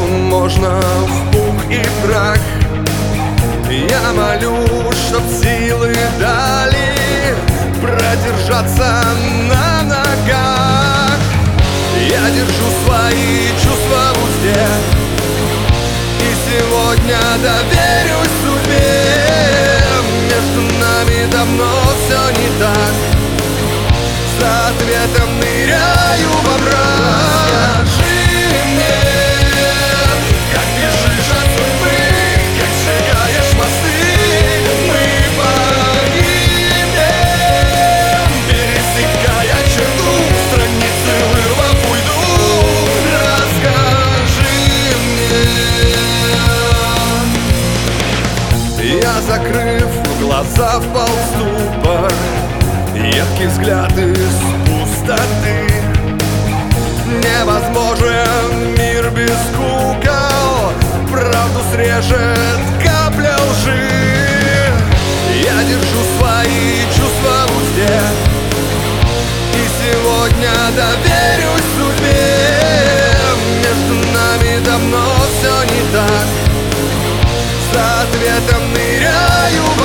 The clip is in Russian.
можно в пух и прах. Я молю, чтоб силы дали продержаться на ногах. Я держу свои чувства в узде и сегодня доверюсь судьбе. Между нами давно все не так, за ответом ныряю во мрак. Скажи мне, как бежишь от судьбы, как сжигаешь мосты. Мы погибнем, пересекая черту, страницы вырвав уйду. Расскажи мне. Я, закрыв глаза, впал в ступор, едкий взгляд из пустоты. Невозможен мир без кукол, правду срежет капля лжи. Я держу свои чувства в узде и сегодня доверюсь судьбе. Между нами давно все не так, за ответом ныряю.